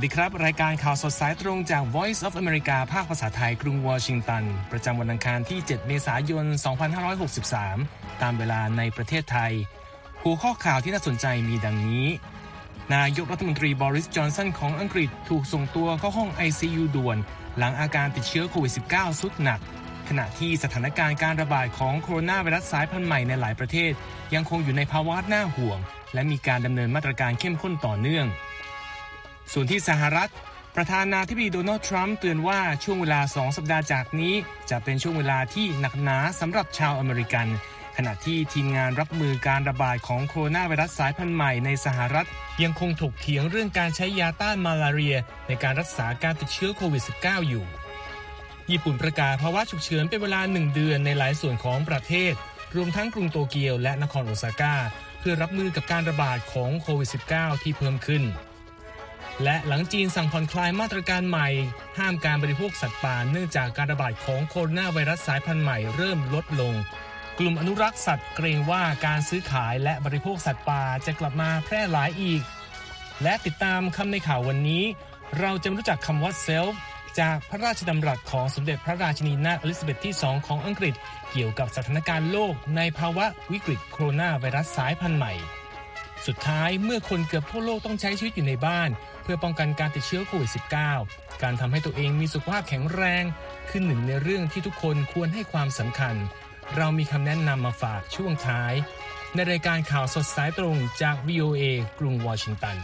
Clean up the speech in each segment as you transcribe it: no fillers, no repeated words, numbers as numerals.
ดีครับรายการข่าวสดสายตรงจาก Voice of America ภาคภาษาไทยกรุงวอชิงตันประจำวันอังคารที่7เมษายน2563ตามเวลาในประเทศไทยหัวข้อข่าวที่น่าสนใจมีดังนี้นายกรัฐมนตรีบอริสจอนสันของอังกฤษถูกส่งตัวเข้าห้อง ICU ด่วนหลังอาการติดเชื้อโควิด -19 ทรุดหนักขณะที่สถานการณ์การระบาดของโคโรนาไวรัสสายพันธุ์ใหม่ในหลายประเทศยังคงอยู่ในภาวะน่าห่วงและมีการดำเนินมาตรการเข้มข้นต่อเนื่องส่วนที่สหรัฐประธานาธิบดีโดนัลด์ทรัมป์เตือนว่าช่วงเวลา2 สัปดาห์จากนี้จะเป็นช่วงเวลาที่หนักหนาสำหรับชาวอเมริกันขณะที่ทีมงานรับมือการระบาดของโคโรนาไวรัสสายพันธุ์ใหม่ในสหรัฐยังคงถกเถียงเรื่องการใช้ยาต้านมาลาเรียในการรักษาการติดเชื้อโควิด -19 อยู่ญี่ปุ่นประกาศภาวะฉุกเฉินเป็นเวลา1 เดือนในหลายส่วนของประเทศรวมทั้งกรุงโตเกียวและนครโอซาก้าเพื่อรับมือกับการระบาดของโควิด -19 ที่เพิ่มขึ้นและหลังจีนสั่งผ่อนคลายมาตรการใหม่ห้ามการบริโภคสัตว์ป่าเนื่องจากการระบาดของโคโรนาไวรัสสายพันธุ์ใหม่เริ่มลดลงกลุ่มอนุรักษ์สัตว์เกรงว่าการซื้อขายและบริโภคสัตว์ป่าจะกลับมาแพร่หลายอีกและติดตามคำในข่าววันนี้เราจะรู้จักคำว่า self จากพระราชดำรัสของสมเด็จพระราชินีนาถอลิซาเบธที่ 2 ของอังกฤษเกี่ยวกับสถานการณ์โลกในภาวะวิกฤตโคโรนาไวรัสสายพันธุ์ใหม่สุดท้ายเมื่อคนเกือบทั่วโลกต้องใช้ชีวิตอยู่ในบ้านเพื่อป้องกันการติดเชื้อโควิด -19 การทำให้ตัวเองมีสุขภาพแข็งแรงคือหนึ่งในเรื่องที่ทุกคนควรให้ความสำคัญเรามีคำแนะนำมาฝากช่วงท้ายในรายการข่าวสดสายตรงจาก VOA กรุงวอชิงตัน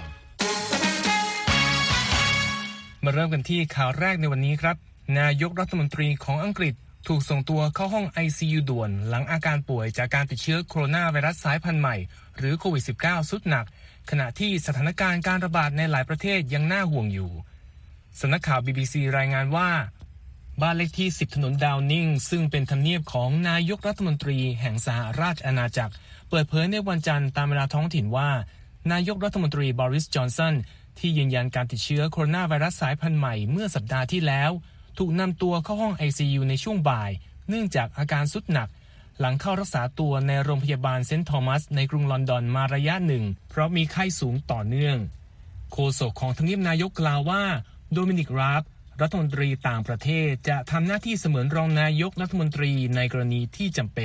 มาเริ่มกันที่ข่าวแรกในวันนี้ครับนายกรัฐมนตรีของอังกฤษถูกส่งตัวเข้าห้อง ICU ด่วนหลังอาการป่วยจากการติดเชื้อโคโรนาไวรัสสายพันธุ์ใหม่หรือโควิด -19 ทรุดหนักขณะที่สถานการณ์การระบาดในหลายประเทศยังน่าห่วงอยู่สำนักข่าว BBC รายงานว่าบ้านเลขที่10ถนนดาวนิงซึ่งเป็นทำเนียบของนายกรัฐมนตรีแห่งสหราชอาณาจักรเปิดเผยในวันจันทร์ตามเวลาท้องถิ่นว่านายกรัฐมนตรีบอริสจอนสันที่ยืนยันการติดเชื้อโคโรนาไวรัสสายพันธุ์ใหม่เมื่อสัปดาห์ที่แล้วถูกนำตัวเข้าห้อง ICU ในช่วงบ่ายเนื่องจากอาการทรุดหนักหลังเข้ารักษาตัวในโรงพยาบาลเซนต์ทอมัสในกรุงลอนดอนมาระยะหนึ่งเพราะมีไข้สูงต่อเนื่องโฆษกของทำเนียบนายกกล่าวว่าโดมินิก ราฟรัฐมนตรีต่างประเทศจะทำหน้าที่เสมือนรองนายกรัฐมนตรีในกรณีที่จำเป็น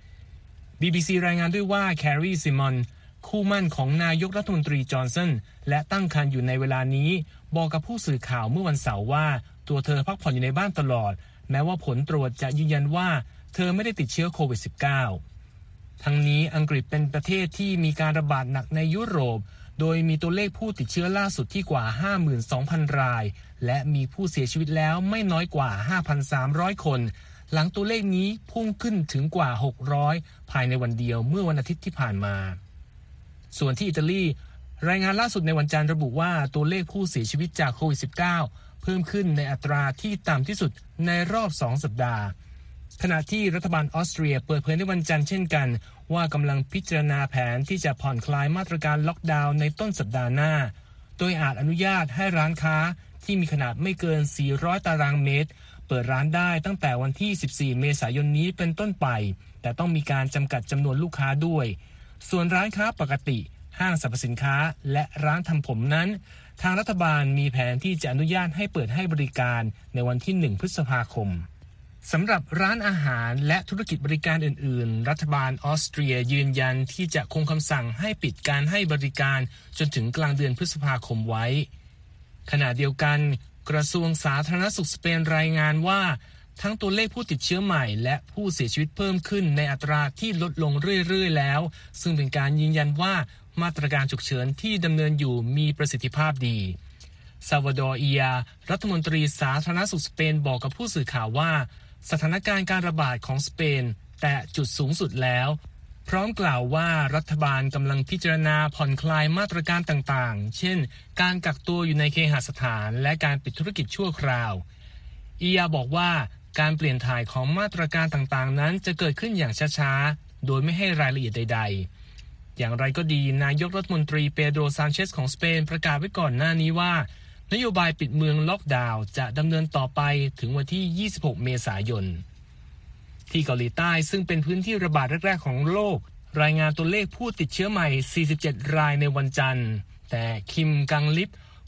BBC รายงานด้วยว่าแครีซิมอนคู่มั่นของนายกรัฐมนตรีจอห์นสันและตั้งครรภ์อยู่ในเวลานี้บอกกับผู้สื่อข่าวเมื่อวันเสาร์ว่าตัวเธอพักผ่อนอยู่ในบ้านตลอดแม้ว่าผลตรวจจะยืนยันว่าเธอไม่ได้ติดเชื้อโควิด -19 ทั้งนี้อังกฤษเป็นประเทศที่มีการระบาดหนักในยุโรปโดยมีตัวเลขผู้ติดเชื้อล่าสุดที่กว่า 52,000 รายและมีผู้เสียชีวิตแล้วไม่น้อยกว่า 5,300 คนหลังตัวเลขนี้พุ่งขึ้นถึงกว่า 600 ภายในวันเดียวเมื่อวันอาทิตย์ที่ผ่านมาส่วนที่อิตาลีรายงานล่าสุดในวันจันทร์ระบุว่าตัวเลขผู้เสียชีวิตจากโควิด -19 เพิ่มขึ้นในอัตราที่ต่ำที่สุดในรอบ2 สัปดาห์ขณะที่รัฐบาลออสเตรียเปิดเผยในวันจันทร์เช่นกันว่ากำลังพิจารณาแผนที่จะผ่อนคลายมาตรการล็อกดาวน์ในต้นสัปดาห์หน้าโดยอาจอนุญาตให้ร้านค้าที่มีขนาดไม่เกิน400ตารางเมตรเปิดร้านได้ตั้งแต่วันที่14เมษายนนี้เป็นต้นไปแต่ต้องมีการจำกัดจำนวนลูกค้าด้วยส่วนร้านค้าปกติห้างสรรพสินค้าและร้านทำผมนั้นทางรัฐบาลมีแผนที่จะอนุญาตให้เปิดให้บริการในวันที่1 พฤษภาคมสำหรับร้านอาหารและธุรกิจบริการอื่นๆรัฐบาลออสเตรียยืนยันที่จะคงคำสั่งให้ปิดการให้บริการจนถึงกลางเดือนพฤษภาคมไว้ขณะเดียวกันกระทรวงสาธารณสุขสเปนรายงานว่าทั้งตัวเลขผู้ติดเชื้อใหม่และผู้เสียชีวิตเพิ่มขึ้นในอัตราที่ลดลงเรื่อยๆแล้วซึ่งเป็นการยืนยันว่ามาตรการฉุกเฉินที่ดำเนินอยู่มีประสิทธิภาพดีซาวาดอร์ อียารัฐมนตรีสาธารณสุขสเปนบอกกับผู้สื่อข่าวว่าสถานการณ์การระบาดของสเปนแตะจุดสูงสุดแล้วพร้อมกล่าวว่ารัฐบาลกำลังพิจารณาผ่อนคลายมาตรการต่างๆเช่นการกักตัวอยู่ในเคหสถานและการปิดธุรกิจชั่วคราวอียาบอกว่าการเปลี่ยนถ่ายของมาตรการต่างๆนั้นจะเกิดขึ้นอย่างช้าๆโดยไม่ให้รายละเอียดใดๆอย่างไรก็ดีนายกรัฐมนตรีเปโดร ซานเชสของสเปนประกาศไว้ก่อนหน้านี้ว่านโยบายปิดเมืองล็อกดาวน์จะดำเนินต่อไปถึงวันที่26เมษายนที่เกาหลีใต้ซึ่งเป็นพื้นที่ระบาดแรกๆของโลกรายงานตัวเลขผู้ติดเชื้อใหม่47รายในวันจันทร์แต่คิมกังลิปผ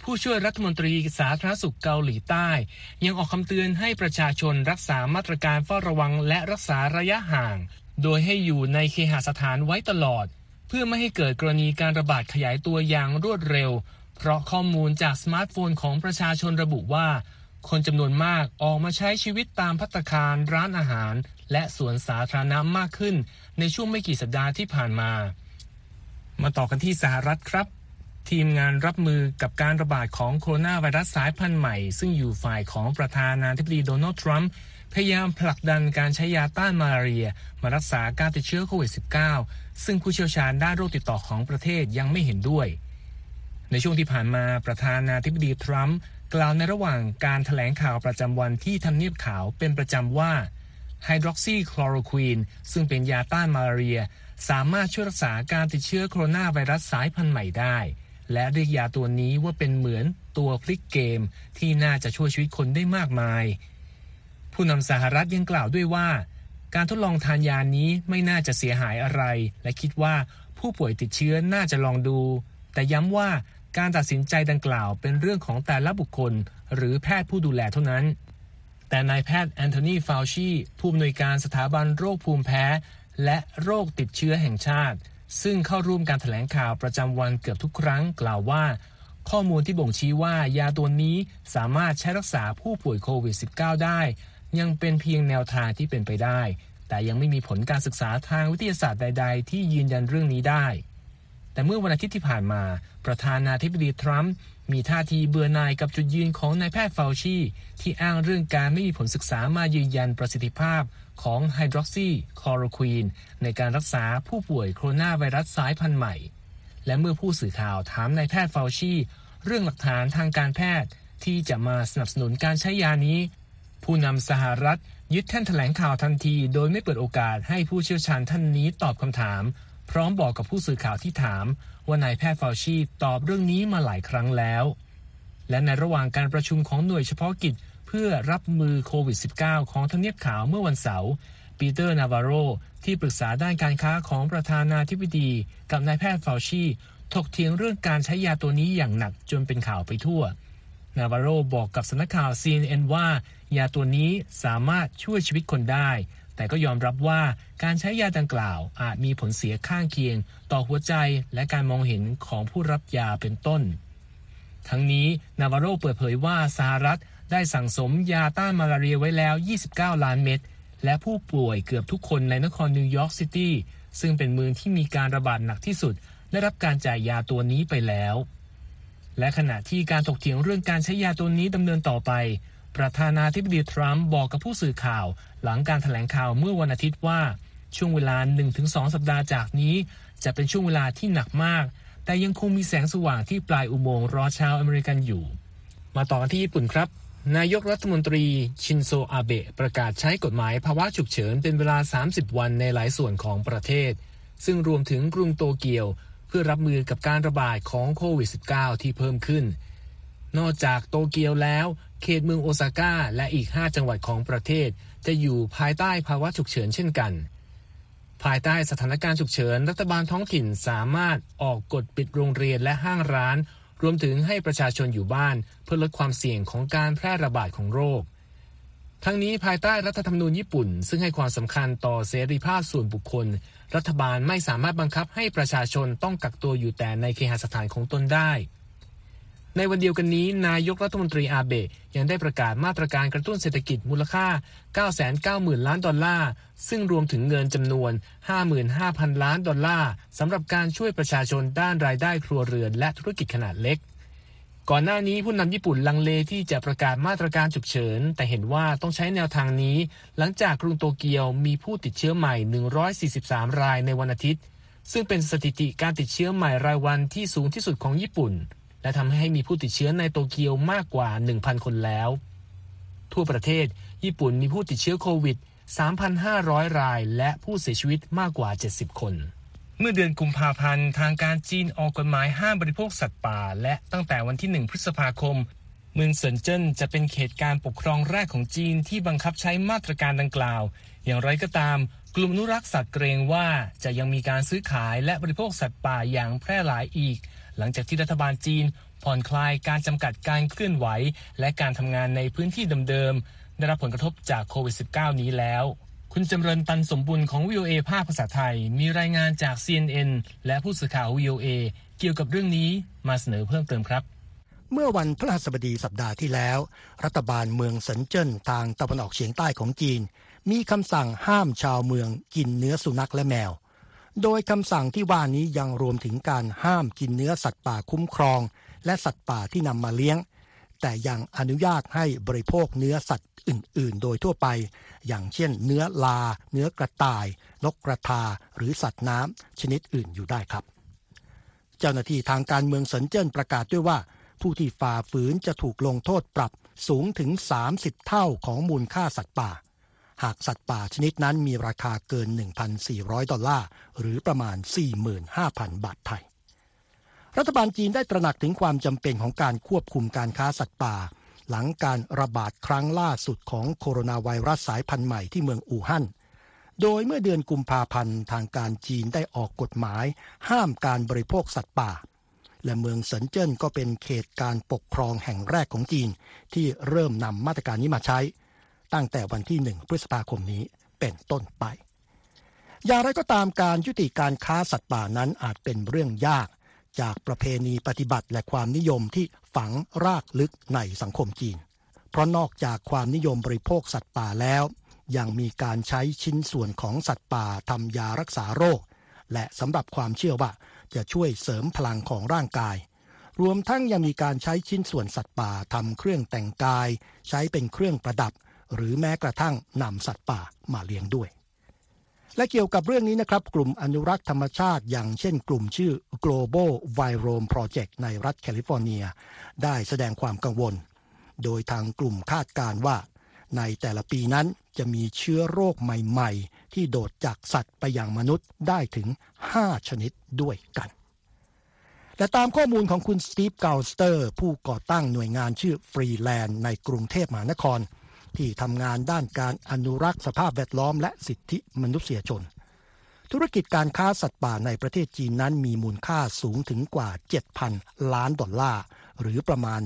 ผู้ช่วยรัฐมนตรีสาธารณสุขเกาหลีใต้ยังออกคำเตือนให้ประชาชนรักษามาตรการเฝ้าระวังและรักษาระยะห่างโดยให้อยู่ในเคหสถานไว้ตลอดเพื่อไม่ให้เกิดกรณีการระบาดขยายตัวอย่างรวดเร็วเพราะข้อมูลจากสมาร์ทโฟนของประชาชนระบุว่าคนจำนวนมากออกมาใช้ชีวิตตามภัตตาคารร้านอาหารและสวนสาธารณะมากขึ้นในช่วงไม่กี่สัปดาห์ที่ผ่านมาต่อกันที่สหรัฐครับทีมงานรับมือกับการระบาดของโคโรนาไวรัสสายพันธุ์ใหม่ซึ่งอยู่ฝ่ายของประธานาธิบดีโดนัลด์ทรัมป์พยายามผลักดันการใช้ยาต้านมาลาเรียมารักษาการติดเชื้อโควิด -19 ซึ่งผู้เชี่ยวชาญด้านโรคติดต่อของประเทศยังไม่เห็นด้วยในช่วงที่ผ่านมาประธานาธิบดีทรัมป์กล่าวในระหว่างการแถลงข่าวประจำวันที่ทำเนียบขาวเป็นประจำว่าไฮดรอกซีคลอโรควีนซึ่งเป็นยาต้านมาลาเรียสามารถช่วยรักษาการติดเชื้อโคโรนาไวรัสสายพันธุ์ใหม่ได้และเรียกยาตัวนี้ว่าเป็นเหมือนตัวพลิกเกมที่น่าจะช่วยชีวิตคนได้มากมายผู้นำสหรัฐยังกล่าวด้วยว่าการทดลองทานยานี้ไม่น่าจะเสียหายอะไรและคิดว่าผู้ป่วยติดเชื้อน่าจะลองดูแต่ย้ำว่าการตัดสินใจดังกล่าวเป็นเรื่องของแต่ละบุคคลหรือแพทย์ผู้ดูแลเท่านั้นแต่นายแพทย์แอนโทนี ฟาวชีผู้อำนวยการสถาบันโรคภูมิแพ้และโรคติดเชื้อแห่งชาติซึ่งเข้าร่วมการแถลงข่าวประจำวันเกือบทุกครั้งกล่าวว่าข้อมูลที่บ่งชี้ว่ายาตัวนี้สามารถใช้รักษาผู้ป่วยโควิด -19 ได้ยังเป็นเพียงแนวทางที่เป็นไปได้แต่ยังไม่มีผลการศึกษาทางวิทยาศาสตร์ใดๆที่ยืนยันเรื่องนี้ได้แต่เมื่อวันอาทิตย์ที่ผ่านมาประธานาธิบดีทรัมป์มีท่าทีเบื่อหน่ายกับจุดยืนของนายแพทย์ฟาวชีที่อ้างเรื่องการไม่มีผลศึกษามายืนยันประสิทธิภาพของไฮดรอกซีคลอโรควีนในการรักษาผู้ป่วยโคโรนาไวรัสสายพันธุ์ใหม่และเมื่อผู้สื่อข่าวถามนายแพทย์ฟาวชีเรื่องหลักฐานทางการแพทย์ที่จะมาสนับสนุนการใช้ยานี้ผู้นำสหรัฐยึดแท่นแถลงข่าวทันทีโดยไม่เปิดโอกาสให้ผู้เชี่ยวชาญท่านนี้ตอบคำถามพร้อมบอกกับผู้สื่อข่าวที่ถามว่านายแพทย์ฟาวชีตอบเรื่องนี้มาหลายครั้งแล้วและในระหว่างการประชุมของหน่วยเฉพาะกิจเพื่อรับมือโควิด -19 ของทำเนียบขาวเมื่อวันเสาร์ปีเตอร์นาวาโรที่ปรึกษาด้านการค้าของประธานาธิบดีกับนายแพทย์ฟาวชีถกเถียงเรื่องการใช้ยาตัวนี้อย่างหนักจนเป็นข่าวไปทั่วนาวาโรบอกกับสำนักข่าว CNN ว่ายาตัวนี้สามารถช่วยชีวิตคนได้แต่ก็ยอมรับว่าการใช้ยาดังกล่าวอาจมีผลเสียข้างเคียงต่อหัวใจและการมองเห็นของผู้รับยาเป็นต้นทั้งนี้นาวาโรเปิดเผยว่าสหรัฐได้สั่งสมยาต้านมาลาเรียไว้แล้ว29ล้านเม็ดและผู้ป่วยเกือบทุกคนในนครนิวยอร์กซิตี้ซึ่งเป็นเมืองที่มีการระบาดหนักที่สุดได้รับการจ่ายยาตัวนี้ไปแล้วและขณะที่การถกเถียงเรื่องการใช้ยาตัวนี้ดำเนินต่อไปประธานาธิบดีทรัมป์บอกกับผู้สื่อข่าวหลังการแถลงข่าวเมื่อวันอาทิตย์ว่าช่วงเวลา 1-2 สัปดาห์จากนี้จะเป็นช่วงเวลาที่หนักมากแต่ยังคงมีแสงสว่างที่ปลายอุโมงค์รอชาวอเมริกันอยู่มาต่อกันที่ญี่ปุ่นครับนายกรัฐมนตรีชินโซอาเบะประกาศใช้กฎหมายภาวะฉุกเฉินเป็นเวลา30วันในหลายส่วนของประเทศซึ่งรวมถึงกรุงโตเกียวเพื่อรับมือกับการระบาดของโควิด -19 ที่เพิ่มขึ้นนอกจากโตเกียวแล้วเขตเมืองโอซาก้าและอีก5จังหวัดของประเทศจะอยู่ภายใต้ภาวะฉุกเฉินเช่นกันภายใต้สถานการณ์ฉุกเฉินรัฐบาลท้องถิ่นสามารถออกกฎปิดโรงเรียนและห้างร้านรวมถึงให้ประชาชนอยู่บ้านเพื่อลดความเสี่ยงของการแพร่ระบาดของโรคทั้งนี้ภายใต้รัฐธรรมนูญญี่ปุ่นซึ่งให้ความสำคัญต่อเสรีภาพส่วนบุคคลรัฐบาลไม่สามารถบังคับให้ประชาชนต้องกักตัวอยู่แต่ในเคหสถานของตนได้ในวันเดียวกันนี้นายกรัฐมนตรีอาเบะยังได้ประกาศมาตรการกระตุ้นเศรษฐกิจมูลค่า 990,000 ล้านดอลลาร์ซึ่งรวมถึงเงินจำนวน 55,000 ล้านดอลลาร์สำหรับการช่วยประชาชนด้านรายได้ครัวเรือนและธุรกิจขนาดเล็กก่อนหน้านี้ผู้นำญี่ปุ่นลังเลที่จะประกาศมาตรการฉุกเฉินแต่เห็นว่าต้องใช้แนวทางนี้หลังจากกรุงโตเกียวมีผู้ติดเชื้อใหม่143รายในวันอาทิตย์ซึ่งเป็นสถิติการติดเชื้อใหม่รายวันที่สูงที่สุดของญี่ปุ่นและทำให้มีผู้ติดเชื้อในโตเกียวมากกว่า 1,000 คนแล้วทั่วประเทศญี่ปุ่นมีผู้ติดเชื้อโควิด 3,500 รายและผู้เสียชีวิตมากกว่า70คนเมื่อเดือนกุมภาพันธ์ทางการจีนออกกฎหมายห้ามบริโภคสัตว์ป่าและตั้งแต่วันที่1พฤษภาคมเมืองเซินเจิ้นจะเป็นเขตการปกครองแรกของจีนที่บังคับใช้มาตรการดังกล่าวอย่างไรก็ตามกลุ่มอนุรักษ์สัตว์เกรงว่าจะยังมีการซื้อขายและบริโภคสัตว์ป่าอย่างแพร่หลายอีกหลังจากที่รัฐบาลจีนผ่อนคลายการจำกัดการเคลื่อนไหวและการทำงานในพื้นที่เดิมๆได้รับผลกระทบจากโควิด -19 นี้แล้วคุณจำเริญตันสมบุญของ VOA ภาคภาษาไทยมีรายงานจาก CNN และผู้สื่อข่าว VOA เกี่ยวกับเรื่องนี้มาเสนอเพิ่มเติมครับเมื่อวันพฤหัสบดีสัปดาห์ที่แล้วรัฐบาลเมืองเซินเจิ้นทางตะวันออกเฉียงใต้ของจีนมีคำสั่งห้ามชาวเมืองกินเนื้อสุนัขและแมวโดยคำสั่งที่ว่านี้ยังรวมถึงการห้ามกินเนื้อสัตว์ป่าคุ้มครองและสัตว์ป่าที่นำมาเลี้ยงแต่ยังอนุญาตให้บริโภคเนื้อสัตว์อื่นๆโดยทั่วไปอย่างเช่นเนื้อลาเนื้อกระต่ายนกกระทาหรือสัตว์น้ำชนิดอื่นอยู่ได้ครับเจ้าหน้าที่ทางการเมืองเซินเจิ้นประกาศด้วยว่าผู้ที่ฝ่าฝืนจะถูกลงโทษปรับสูงถึง30เท่าของมูลค่าสัตว์ป่าหากสัตว์ป่าชนิดนั้นมีราคาเกิน $1,400 หรือประมาณ 45,000 บาทไทยรัฐบาลจีนได้ตระหนักถึงความจำเป็นของการควบคุมการค้าสัตว์ป่าหลังการระบาดครั้งล่าสุดของโคโรนาไวรัสสายพันธุ์ใหม่ที่เมืองอู่ฮั่นโดยเมื่อเดือนกุมภาพันธ์ทางการจีนได้ออกกฎหมายห้ามการบริโภคสัตว์ป่าและเมืองเซินเจิ้นก็เป็นเขตการปกครองแห่งแรกของจีนที่เริ่มนำมาตรการนี้มาใช้ตั้งแต่วันที่1พฤษภาคมนี้เป็นต้นไปอย่างไรก็ตามการยุติการค้าสัตว์ป่านั้นอาจเป็นเรื่องยากจากประเพณีปฏิบัติและความนิยมที่ฝังรากลึกในสังคมจีนเพราะนอกจากความนิยมบริโภคสัตว์ป่าแล้วยังมีการใช้ชิ้นส่วนของสัตว์ป่าทำยารักษาโรคและสำหรับความเชื่อว่าจะช่วยเสริมพลังของร่างกายรวมทั้งยังมีการใช้ชิ้นส่วนสัตว์ป่าทำเครื่องแต่งกายใช้เป็นเครื่องประดับหรือแม้กระทั่งนำสัตว์ป่ามาเลี้ยงด้วยและเกี่ยวกับเรื่องนี้นะครับกลุ่มอนุรักษ์ธรรมชาติอย่างเช่นกลุ่มชื่อ Global Virome Project ในรัฐแคลิฟอร์เนียได้แสดงความกังวลโดยทางกลุ่มคาดการณ์ว่าในแต่ละปีนั้นจะมีเชื้อโรคใหม่ๆที่โดดจากสัตว์ไปยังมนุษย์ได้ถึง5ชนิดด้วยกันและตามข้อมูลของคุณสตีฟเกาสเตอร์ผู้ก่อตั้งหน่วยงานชื่อฟรีแลนด์ในกรุงเทพมหานครที่ทำงานด้านการอนุรักษ์สภาพแวดล้อมและสิทธิมนุษยชนธุรกิจการค้าสัตว์ป่าในประเทศจีนนั้นมีมูลค่าสูงถึงกว่า 7,000 ล้านดอลลาร์หรือประมาณ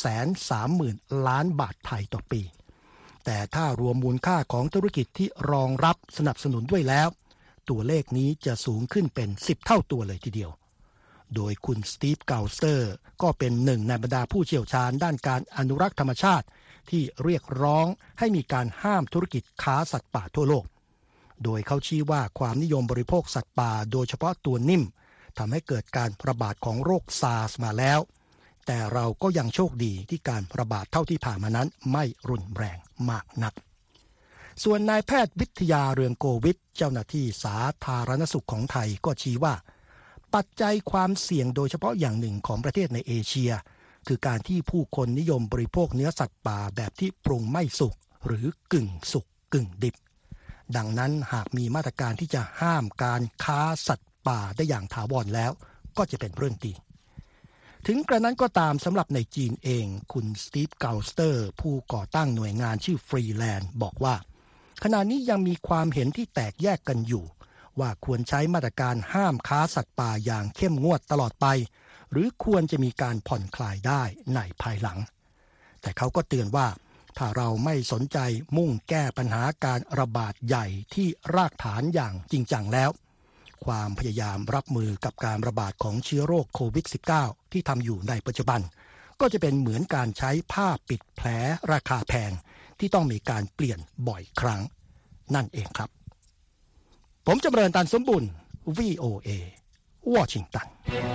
230,000 ล้านบาทไทยต่อปีแต่ถ้ารวมมูลค่าของธุรกิจที่รองรับสนับสนุนด้วยแล้วตัวเลขนี้จะสูงขึ้นเป็น10เท่าตัวเลยทีเดียวโดยคุณสตีฟเกาสเตอร์ก็เป็นหนึ่งในบรรดาผู้เชี่ยวชาญด้านการอนุรักษ์ธรรมชาติที่เรียกร้องให้มีการห้ามธุรกิจค้าสัตว์ป่าทั่วโลกโดยเขาชี้ว่าความนิยมบริโภคสัตว์ป่าโดยเฉพาะตัวนิ่มทำให้เกิดการระบาดของโรคซาร์สมาแล้วแต่เราก็ยังโชคดีที่การระบาดเท่าที่ผ่านมานั้นไม่รุนแรงมากนักส่วนนายแพทย์วิทยาเรืองโกวิทเจ้าหน้าที่สาธารณสุขของไทยก็ชี้ว่าปัจจัยความเสี่ยงโดยเฉพาะอย่างหนึ่งของประเทศในเอเชียคือการที่ผู้คนนิยมบริโภคเนื้อสัตว์ป่าแบบที่ปรุงไม่สุกหรือกึ่งสุกกึ่งดิบดังนั้นหากมีมาตรการที่จะห้ามการค้าสัตว์ป่าได้อย่างถาวรแล้วก็จะเป็นเรื่องดีถึงกระนั้นก็ตามสำหรับในจีนเองคุณสตีฟเกาสเตอร์ผู้ก่อตั้งหน่วยงานชื่อฟรีแลนด์บอกว่าขณะนี้ยังมีความเห็นที่แตกแยกกันอยู่ว่าควรใช้มาตรการห้ามค้าสัตว์ป่าอย่างเข้มงวดตลอดไปหรือควรจะมีการผ่อนคลายได้ในภายหลังแต่เขาก็เตือนว่าถ้าเราไม่สนใจมุ่งแก้ปัญหาการระบาดใหญ่ที่รากฐานอย่างจริงจังแล้วความพยายามรับมือกับการระบาดของเชื้อโรคโควิด -19 ที่ทำอยู่ในปัจจุบันก็จะเป็นเหมือนการใช้ผ้าปิดแผลราคาแพงที่ต้องมีการเปลี่ยนบ่อยครั้งนั่นเองครับผมจำเริญตันสมบุญ VOA วอชิงตัน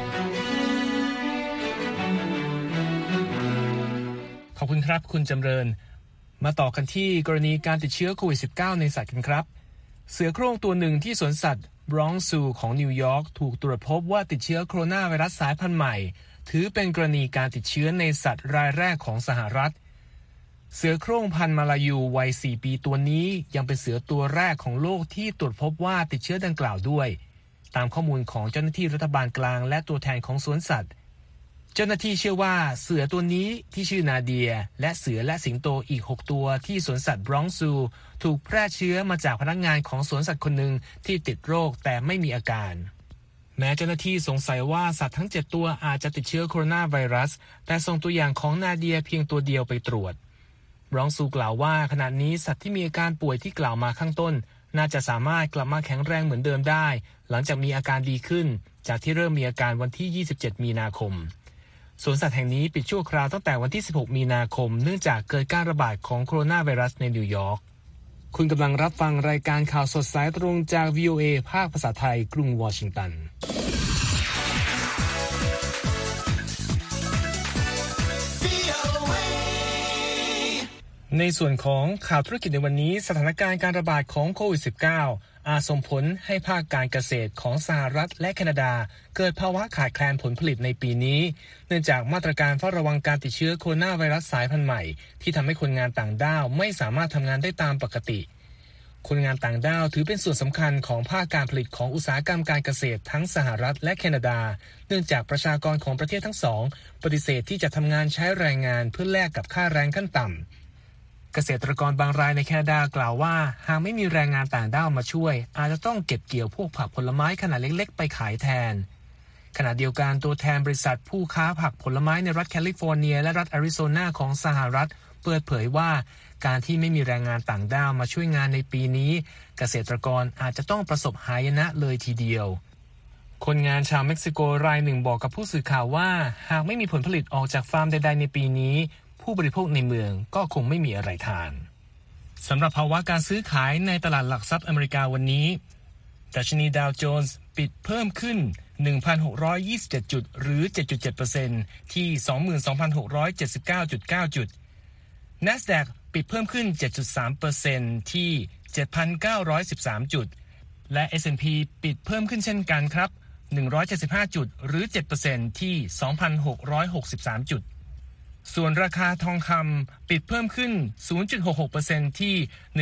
ขอบคุณครับคุณจำเริญมาต่อกันที่กรณีการติดเชื้อโควิด -19 ในสัตว์กันครับเสือโคร่งตัวหนึ่งที่สวนสัตว์บรองซ์ซูของนิวยอร์กถูกตรวจพบว่าติดเชื้อโคโรนาไวรัสสายพันธุ์ใหม่ถือเป็นกรณีการติดเชื้อในสัตว์รายแรกของสหรัฐเสือโคร่งพันธุ์มาลายูวัย4 ปีตัวนี้ยังเป็นเสือตัวแรกของโลกที่ตรวจพบว่าติดเชื้อดังกล่าวด้วยตามข้อมูลของเจ้าหน้าที่รัฐบาลกลางและตัวแทนของสวนสัตว์เจ้าหน้าที่เชื่อว่าเสือตัวนี้ที่ชื่อนาเดียและเสือและสิงโตอีก6ตัวที่สวนสัตว์บรองซ์ซูถูกแพร่เชื้อมาจากพนักงานของสวนสัตว์คนหนึ่งที่ติดโรคแต่ไม่มีอาการแม้เจ้าหน้าที่สงสัยว่าสัตว์ทั้ง7ตัวอาจจะติดเชื้อโคโรนาไวรัสแต่ส่งตัวอย่างของนาเดียเพียงตัวเดียวไปตรวจรองซูกล่าวว่าขณะนี้สัตว์ที่มีอาการป่วยที่กล่าวมาข้างต้นน่าจะสามารถกลับมาแข็งแรงเหมือนเดิมได้หลังจากมีอาการดีขึ้นจากที่เริ่มมีอาการวันที่27มีนาคมสวนสัตว์แห่งนี้ปิดชั่วคราวตั้งแต่วันที่16มีนาคมเนื่องจากเกิดการระบาดของโคโรนาไวรัสในนิวยอร์กคุณกำลังรับฟังรายการข่าวสดสายตรงจาก VOA ภาคภาษาไทยกรุงวอชิงตันในส่วนของข่าวธุรกิจในวันนี้สถานการณ์การระบาดของโควิด -19 อาจส่งผลให้ภาคการเกษตรของสหรัฐและแคนาดาเกิดภาวะขาดแคลนผลผลิตในปีนี้เนื่องจากมาตรการเฝ้าระวังการติดเชื้อโคโรนาไวรัสสายพันธุ์ใหม่ที่ทำให้คนงานต่างด้าวไม่สามารถทำงานได้ตามปกติคนงานต่างด้าวถือเป็นส่วนสำคัญของภาคการผลิตของอุตสาหกรรมการเกษตรทั้งสหรัฐและแคนาดาเนื่องจากประชากรของประเทศทั้งสองปฏิเสธที่จะทำงานใช้แรงงานเพื่อแลกกับค่าแรงขั้นต่ำเกษตรกรบางรายในแคนาดากล่าวว่าหากไม่มีแรงงานต่างด้าวมาช่วยอาจจะต้องเก็บเกี่ยวพวกผักผลไม้ขนาดเล็กๆไปขายแทนขณะเดียวกันตัวแทนบริษัทผู้ค้าผักผลไม้ในรัฐแคลิฟอร์เนียและรัฐแอริโซนาของสหรัฐเปิดเผยว่าการที่ไม่มีแรงงานต่างด้าวมาช่วยงานในปีนี้เกษตรกรอาจจะต้องประสบหายนะเลยทีเดียวคนงานชาวเม็กซิโกรายหนึ่งบอกกับผู้สื่อข่าวว่าหากไม่มีผลผลิตออกจากฟาร์มใดๆในปีนี้ผู้บริโภคในเมืองก็คงไม่มีอะไรทานสำหรับภาวะการซื้อขายในตลาดหลักทรัพย์อเมริกาวันนี้ดัชนีดาวโจนส์ปิดเพิ่มขึ้น 1,627 จุดหรือ 7.7% ที่ 22,679.9 จุด NASDAQ ปิดเพิ่มขึ้น 7.3% ที่ 7,913 จุดและ S&P ปิดเพิ่มขึ้นเช่นกันครับ175 จุดหรือ 7% ที่ 2,663 จุดส่วนราคาทองคำปิดเพิ่มขึ้น 0.66% ที่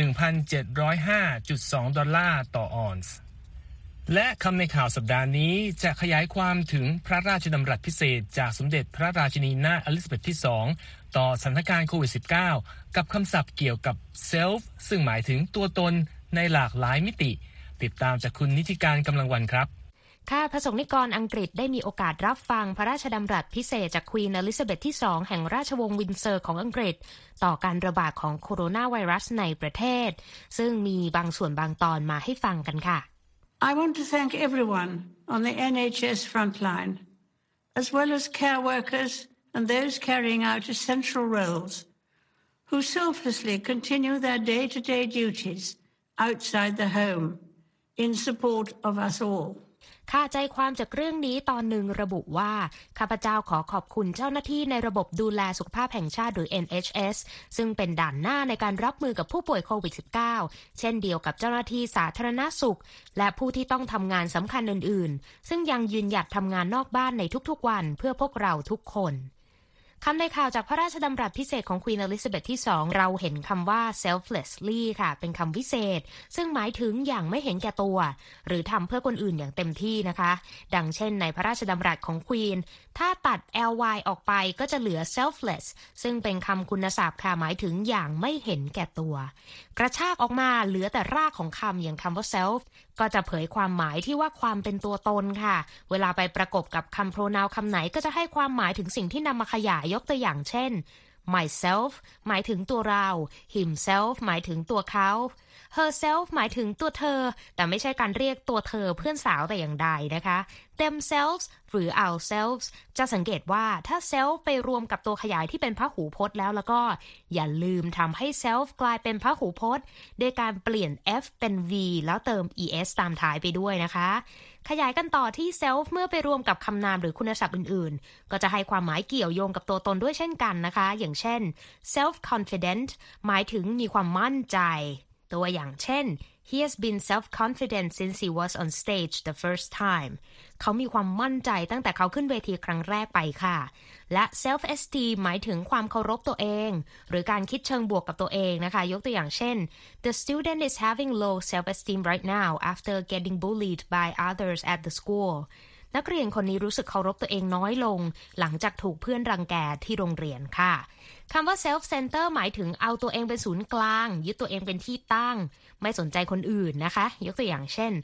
1,705.2 ดอลลาร์ต่อออนซ์และคำในข่าวสัปดาห์นี้จะขยายความถึงพระราชดำรัสพิเศษจากสมเด็จพระราชินีนาถอลิซาเบธที่ 2ต่อสถานการณ์โควิด -19 กับคำศัพท์เกี่ยวกับ self ซึ่งหมายถึงตัวตนในหลากหลายมิติติดตามจากคุณนิติการกำลังวันครับค่ะประสงค์นิกรอังกฤษได้มีโอกาสรับฟังพระราชดำรัสพิเศษจากควีนอลิซาเบธที่ 2แห่งราชวงศ์วินเซอร์ของอังกฤษต่อการระบาดของโคโรนาไวรัสในประเทศซึ่งมีบางส่วนบางตอนมาให้ฟังกันค่ะ I want to thank everyone on the NHS frontline as well as care workers and those carrying out essential roles who selflessly continue their day-to-day duties outside the home in support of us all ค่าใจความจากเรื่องนี้ตอนหนึ่งระบุว่าข้าพเจ้าขอขอบคุณเจ้าหน้าที่ในระบบดูแลสุขภาพแห่งชาติหรือ NHS ซึ่งเป็นด่านหน้าในการรับมือกับผู้ป่วยโควิด -19 เช่นเดียวกับเจ้าหน้าที่สาธารณสุขและผู้ที่ต้องทำงานสำคัญอื่นๆซึ่งยังยืนหยัดทำงานนอกบ้านในทุกๆวันเพื่อพวกเราทุกคนคำในข่าวจากพระราชดำรัสพิเศษของควีนอลิซาเบธที่ 2เราเห็นคำว่า selflessly ค่ะเป็นคำวิเศษซึ่งหมายถึงอย่างไม่เห็นแก่ตัวหรือทำเพื่อคนอื่นอย่างเต็มที่นะคะดังเช่นในพระราชดำรัสของควีนถ้าตัด ly ออกไปก็จะเหลือ selfless ซึ่งเป็นคำคุณศัพท์ค่ะหมายถึงอย่างไม่เห็นแก่ตัวกระชากออกมาเหลือแต่รากของคำอย่างคำว่า self ก็จะเผยความหมายที่ว่าความเป็นตัวตนค่ะเวลาไปประกบกับคำ pronoun คำไหนก็จะให้ความหมายถึงสิ่งที่นำมาขยายยกตัวอย่างเช่น myself หมายถึงตัวเรา himself หมายถึงตัวเขา herself หมายถึงตัวเธอแต่ไม่ใช่การเรียกตัวเธอเพื่อนสาวแต่อย่างใดนะคะ themselves หรือ ourselves จะสังเกตว่าถ้า self ไปรวมกับตัวขยายที่เป็นพหูพจน์แล้วก็อย่าลืมทำให้ self กลายเป็นพหูพจน์โดยการเปลี่ยน f เป็น v แล้วเติม es ตามท้ายไปด้วยนะคะขยายกันต่อที่ self เมื่อไปรวมกับคำนามหรือคุณศัพท์อื่นๆก็จะให้ความหมายเกี่ยวโยงกับตัวตนด้วยเช่นกันนะคะอย่างเช่น self confident หมายถึงมีความมั่นใจตัวอย่างเช่น He has been self-confident since he was on stage the first time เขามีความมั่นใจตั้งแต่เขาขึ้นเวทีครั้งแรกไปค่ะและ self-esteem หมายถึงความเคารพตัวเองหรือการคิดเชิงบวกกับตัวเองนะคะยกตัวอย่างเช่น The student is having low self-esteem right now after getting bullied by others at the school นักเรียนคนนี้รู้สึกเคารพตัวเองน้อยลงหลังจากถูกเพื่อนรังแกที่โรงเรียนค่ะคำว่า self center หมายถึงเอาตัวเองเป็นศูนย์กลางยึดตัวเองเป็นที่ตั้งไม่สนใจคนอื่นนะคะยกตัวอย่างเช่น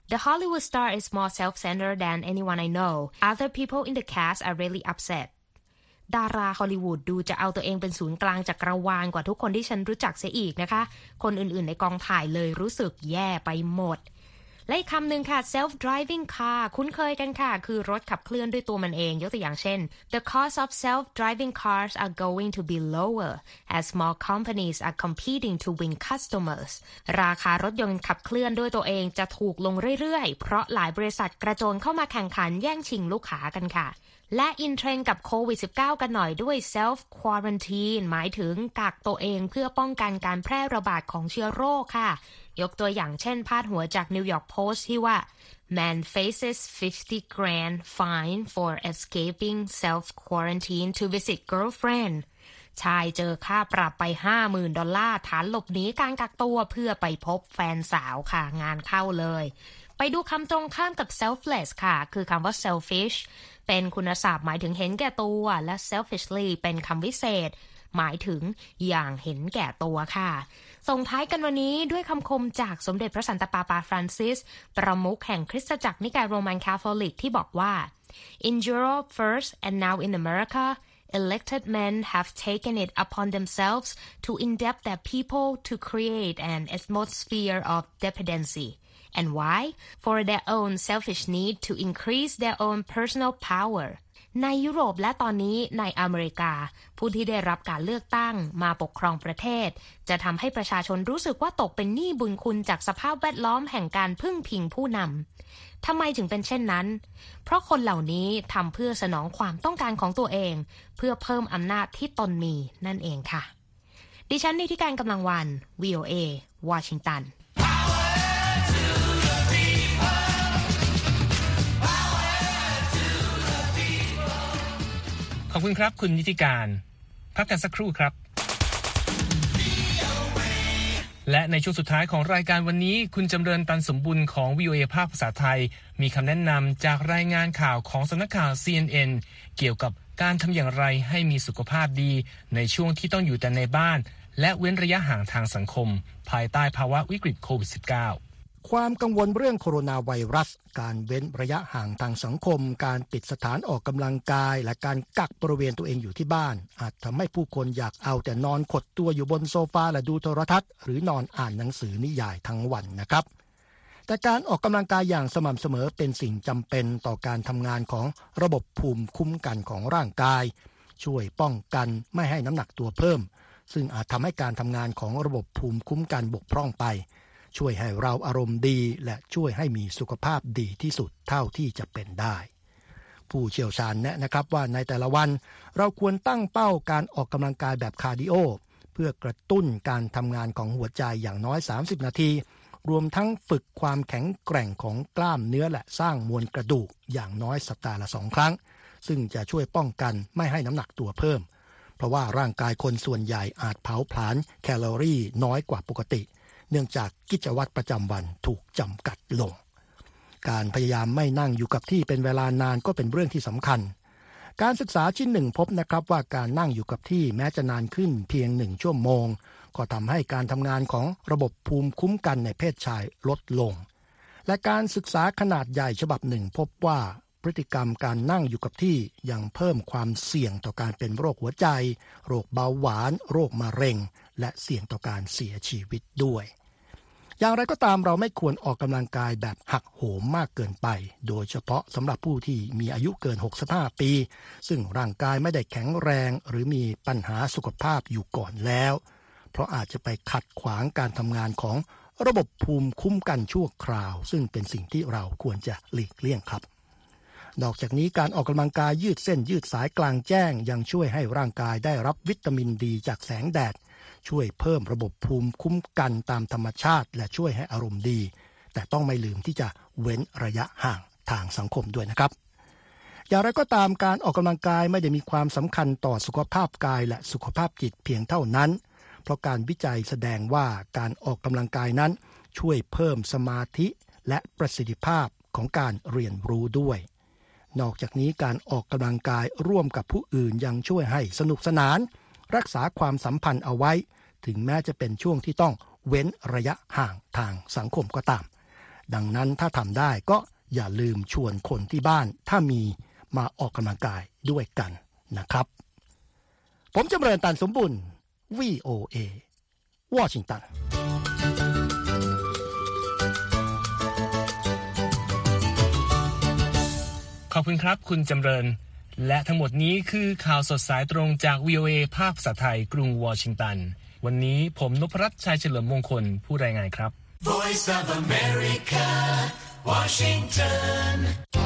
The Hollywood star is more self-centered than anyone I know. Other people in the cast are really upset. ดาราฮอลลีวูดดูจะเอาตัวเองเป็นศูนย์กลางจักรวาลกว่าทุกคนที่ฉันรู้จักเสียอีกนะคะคนอื่นๆในกองถ่ายเลยรู้สึกแย่ไปหมดและอีกคำหนึ่งค่ะ self-driving car คุ้นเคยกันค่ะคือรถขับเคลื่อนด้วยตัวมันเองยกตัวอย่างเช่น The cost of self-driving cars are going to be lower as more companies are competing to win customers ราคารถยนต์ขับเคลื่อนด้วยตัวเองจะถูกลงเรื่อยๆเพราะหลายบริษัทกระโจนเข้ามาแข่งขันแย่งชิงลูกค้ากันค่ะและอินเทรนด์กับโควิด -19 กันหน่อยด้วย self quarantine หมายถึงกักตัวเองเพื่อป้องกันการแพร่ระบาดของเชื้อโรคค่ะยกตัวอย่างเช่นพาดหัวจาก New York Post ที่ว่า Man faces 50 grand fine for escaping self quarantine to visit girlfriend ชายเจอค่าปรับไป $50,000 ฐานหลบหนีการกักตัวเพื่อไปพบแฟนสาวค่ะงานเข้าเลยไปดูคำตรงข้ามกับ selfless ค่ะคือคำว่า selfish เป็นคุณศัพท์หมายถึงเห็นแก่ตัวและ selfishly เป็นคำวิเศษหมายถึงอย่างเห็นแก่ตัวค่ะส่งท้ายกันวันนี้ด้วยคำคมจากสมเด็จพระสันตะปาปาฟรานซิสประมุขแห่งคริสตจักรนิกายโรมันคาทอลิกที่บอกว่า In Europe first and now in America elected men have taken it upon themselves to indebt their people to create an atmosphere of dependency.And why? For their own selfish need to increase their own personal power. ในยุโรปและตอนนี้ในอเมริกาผู้ที่ได้รับการเลือกตั้งมาปกครองประเทศจะทำให้ประชาชนรู้สึกว่าตกเป็นหนี้บุญคุณจากสภาพแวดล้อมแห่งการพึ่งพิงผู้นำทำไมถึงเป็นเช่นนั้นเพราะคนเหล่านี้ทำเพื่อสนองความต้องการของตัวเองเพื่อเพิ่มอำนาจที่ตนมีนั่นเองค่ะดิฉันนิติการกำลังวัน VOA วอชิงตันขอบคุณครับคุณนิติการพักกันสักครู่ครับและในช่วงสุดท้ายของรายการวันนี้คุณจำเริญตันสมบุญของ VOA ภาคภาษาไทยมีคำแนะนำจากรายงานข่าวของสำนักข่าว CNN เกี่ยวกับการทำอย่างไรให้มีสุขภาพดีในช่วงที่ต้องอยู่แต่ในบ้านและเว้นระยะห่างทางสังคมภายใต้ภาวะวิกฤตโควิด -19 ความกังวลเรื่องโคโรนาไวรัสการเว้นระยะห่างทางสังคมการปิดสถานออกกำลังกายและการกักบริเวณตัวเองอยู่ที่บ้านอาจทำให้ผู้คนอยากเอาแต่นอนขดตัวอยู่บนโซฟาและดูโทรทัศน์หรือนอนอ่านหนังสือนิยายทั้งวันนะครับแต่การออกกำลังกายอย่างสม่ำเสมอเป็นสิ่งจำเป็นต่อการทำงานของระบบภูมิคุ้มกันของร่างกายช่วยป้องกันไม่ให้น้ำหนักตัวเพิ่มซึ่งอาจทำให้การทำงานของระบบภูมิคุ้มกันบกพร่องไปช่วยให้เราอารมณ์ดีและช่วยให้มีสุขภาพดีที่สุดเท่าที่จะเป็นได้ผู้เชี่ยวชาญแนะนะครับว่าในแต่ละวันเราควรตั้งเป้าการออกกำลังกายแบบคาร์ดิโอเพื่อกระตุ้นการทำงานของหัวใจอย่างน้อย30นาทีรวมทั้งฝึกความแข็งแกร่งของกล้ามเนื้อและสร้างมวลกระดูกอย่างน้อยสัปดาห์ละ2ครั้งซึ่งจะช่วยป้องกันไม่ให้น้ำหนักตัวเพิ่มเพราะว่าร่างกายคนส่วนใหญ่อาจเผาผลาญแคลอรี่น้อยกว่าปกติเนื่องจากกิจวัตรประจำวันถูกจำกัดลงการพยายามไม่นั่งอยู่กับที่เป็นเวลานานก็เป็นเรื่องที่สำคัญการศึกษาชิ้นหนึ่งพบนะครับว่าการนั่งอยู่กับที่แม้จะนานขึ้นเพียง1ชั่วโมงก็ทำให้การทำงานของระบบภูมิคุ้มกันในเพศชายลดลงและการศึกษาขนาดใหญ่ฉบับหนึ่งพบว่าพฤติกรรมการนั่งอยู่กับที่ยังเพิ่มความเสี่ยงต่อการเป็นโรคหัวใจโรคเบาหวานโรคมะเร็งและเสี่ยงต่อการเสียชีวิตด้วยอย่างไรก็ตามเราไม่ควรออกกำลังกายแบบหักโหมมากเกินไปโดยเฉพาะสำหรับผู้ที่มีอายุเกิน65ปีซึ่งร่างกายไม่ได้แข็งแรงหรือมีปัญหาสุขภาพอยู่ก่อนแล้วเพราะอาจจะไปขัดขวางการทำงานของระบบภูมิคุ้มกันชั่วคราวซึ่งเป็นสิ่งที่เราควรจะหลีกเลี่ยงครับนอกจากนี้การออกกำลังกายยืดเส้นยืดสายกลางแจ้งยังช่วยให้ร่างกายได้รับวิตามินดีจากแสงแดดช่วยเพิ่มระบบภูมิคุ้มกันตามธรรมชาติและช่วยให้อารมณ์ดีแต่ต้องไม่ลืมที่จะเว้นระยะห่างทางสังคมด้วยนะครับอย่างไรก็ตามการออกกำลังกายไม่ได้มีความสำคัญต่อสุขภาพกายและสุขภาพจิตเพียงเท่านั้นเพราะการวิจัยแสดงว่าการออกกำลังกายนั้นช่วยเพิ่มสมาธิและประสิทธิภาพของการเรียนรู้ด้วยนอกจากนี้การออกกำลังกายร่วมกับผู้อื่นยังช่วยให้สนุกสนานรักษาความสัมพันธ์เอาไว้ถึงแม้จะเป็นช่วงที่ต้องเว้นระยะห่างทางสังคมก็ตามดังนั้นถ้าทำได้ก็อย่าลืมชวนคนที่บ้านถ้ามีมาออกกำลังกายด้วยกันนะครับผมจำเริญตันสมบุญ VOA วอชิงตันขอบคุณครับคุณจำเริญและทั้งหมดนี้คือข่าวสดสายตรงจาก VOA ภาคภาษาไทยกรุงวอชิงตันวันนี้ผมนพรัตน์ชัยเฉลิมมงคลผู้รายงานครับ Voice of America, Washington